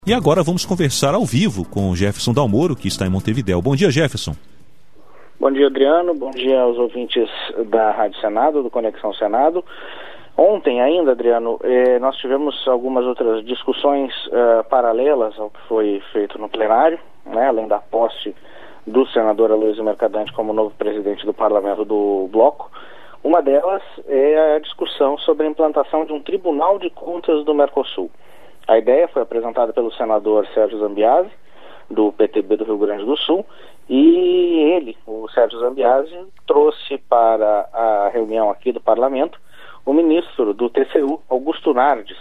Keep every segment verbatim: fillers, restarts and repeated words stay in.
E agora vamos conversar ao vivo com o Jefferson Dalmoro, que está em Montevidéu. Bom dia, Jefferson. Bom dia, Adriano. Bom dia aos ouvintes da Rádio Senado, do Conexão Senado. Ontem ainda, Adriano, eh, nós tivemos algumas outras discussões eh, paralelas ao que foi feito no plenário, né, além da posse do senador Aloysio Mercadante como novo presidente do Parlamento do Bloco. Uma delas é a discussão sobre a implantação de um Tribunal de Contas do Mercosul. A ideia foi apresentada pelo senador Sérgio Zambiase, do P T B do Rio Grande do Sul, e ele, o Sérgio Zambiase, trouxe para a reunião aqui do Parlamento o ministro do T C U, Augusto Nardes.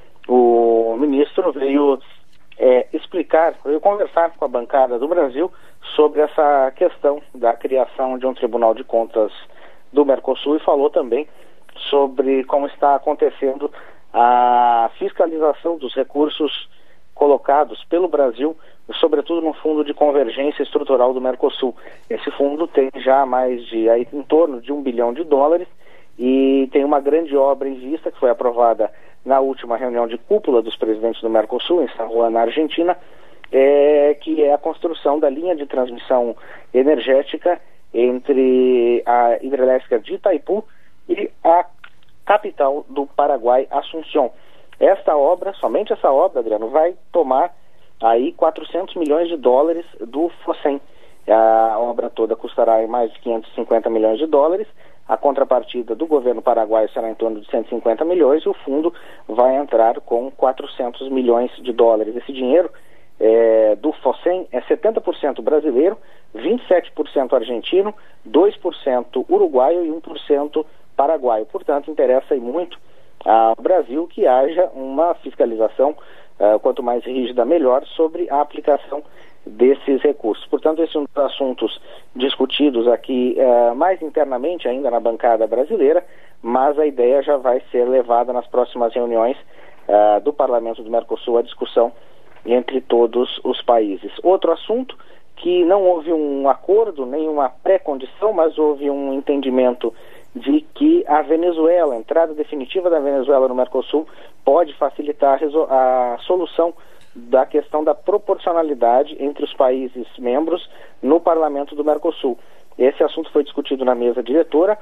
O ministro veio é, explicar, veio conversar com a bancada do Brasil sobre essa questão da criação de um Tribunal de Contas do Mercosul e falou também sobre como está acontecendo a fiscalização dos recursos colocados pelo Brasil, sobretudo no Fundo de Convergência Estrutural do Mercosul. Esse fundo tem já mais de, aí, em torno de um bilhão de dólares e tem uma grande obra em vista que foi aprovada na última reunião de cúpula dos presidentes do Mercosul, em San Juan, na Argentina, é, que é a construção da linha de transmissão energética entre a hidrelétrica de Itaipu e a capital do Paraguai, Asunción. Esta obra, somente essa obra, Adriano, vai tomar aí quatrocentos milhões de dólares do FOSEM. A obra toda custará mais de quinhentos e cinquenta milhões de dólares. A contrapartida do governo paraguaio será em torno de cento e cinquenta milhões e o fundo vai entrar com quatrocentos milhões de dólares. Esse dinheiro é, do FOSEM é setenta por cento brasileiro, vinte e sete por cento argentino, dois por cento uruguaio e um por cento paraguaio. Portanto, interessa aí muito ao Brasil que haja uma fiscalização uh, quanto mais rígida, melhor, sobre a aplicação desses recursos. Portanto, esse é um dos assuntos discutidos aqui uh, mais internamente ainda na bancada brasileira, mas a ideia já vai ser levada nas próximas reuniões uh, do Parlamento do Mercosul à discussão entre todos os países. Outro assunto que não houve um acordo, nem uma pré-condição, mas houve um entendimento de que a Venezuela, a entrada definitiva da Venezuela no Mercosul, pode facilitar a, a solução da questão da proporcionalidade entre os países membros no Parlamento do Mercosul. Esse assunto foi discutido na mesa diretora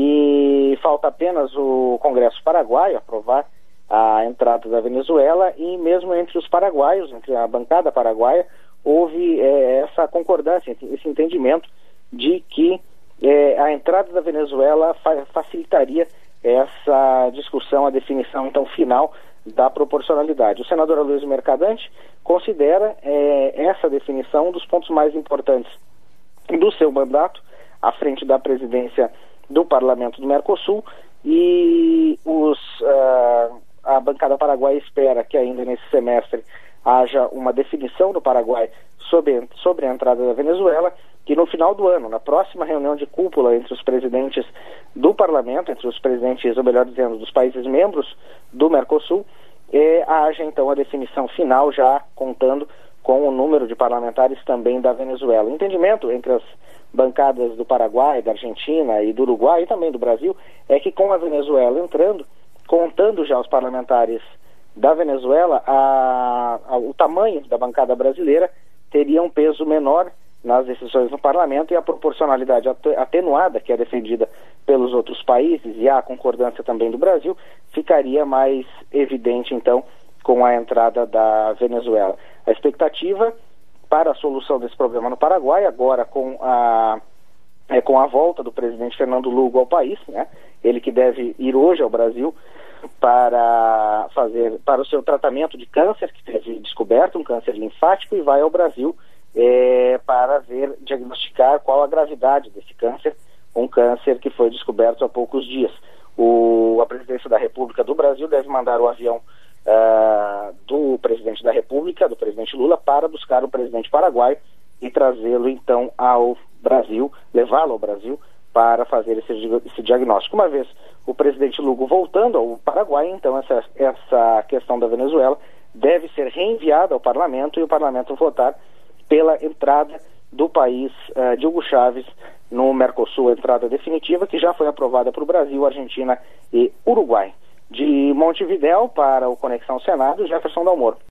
e falta apenas o Congresso paraguaio aprovar a entrada da Venezuela e mesmo entre os paraguaios, entre a bancada paraguaia, houve é, essa concordância, esse entendimento de que É, a entrada da Venezuela fa- facilitaria essa discussão, a definição então final da proporcionalidade. O senador Aloysio Mercadante considera é, essa definição um dos pontos mais importantes do seu mandato à frente da presidência do Parlamento do Mercosul e os, uh, a bancada paraguaia espera que ainda nesse semestre haja uma definição no Paraguai sobre, sobre a entrada da Venezuela, que no final do ano, na próxima reunião de cúpula entre os presidentes do Parlamento, entre os presidentes, ou melhor dizendo, dos países membros do Mercosul, eh, haja então a definição final, já contando com o número de parlamentares também da Venezuela. O entendimento entre as bancadas do Paraguai, da Argentina e do Uruguai e também do Brasil é que com a Venezuela entrando, contando já os parlamentares da Venezuela, a, a, o tamanho da bancada brasileira teria um peso menor nas decisões no parlamento e a proporcionalidade atenuada, que é defendida pelos outros países, e a concordância também do Brasil, ficaria mais evidente, então, com a entrada da Venezuela. A expectativa para a solução desse problema no Paraguai, agora com a, é, com a volta do presidente Fernando Lugo ao país, né, ele que deve ir hoje ao Brasil para fazer, para o seu tratamento de câncer, que teve descoberto, um câncer linfático, e vai ao Brasil É, para ver, diagnosticar qual a gravidade desse câncer, um câncer que foi descoberto há poucos dias. O, a presidência da República do Brasil deve mandar o avião uh, do presidente da República, do presidente Lula, para buscar o presidente paraguaio e trazê-lo então ao Brasil, levá-lo ao Brasil para fazer esse, esse diagnóstico. Uma vez o presidente Lugo voltando ao Paraguai, então essa, essa questão da Venezuela deve ser reenviada ao Parlamento e o Parlamento votar pela entrada do país uh, de Hugo Chávez no Mercosul, a entrada definitiva, que já foi aprovada por Brasil, Argentina e Uruguai. De Montevidéu para o Conexão Senado, Jefferson Dalmoro.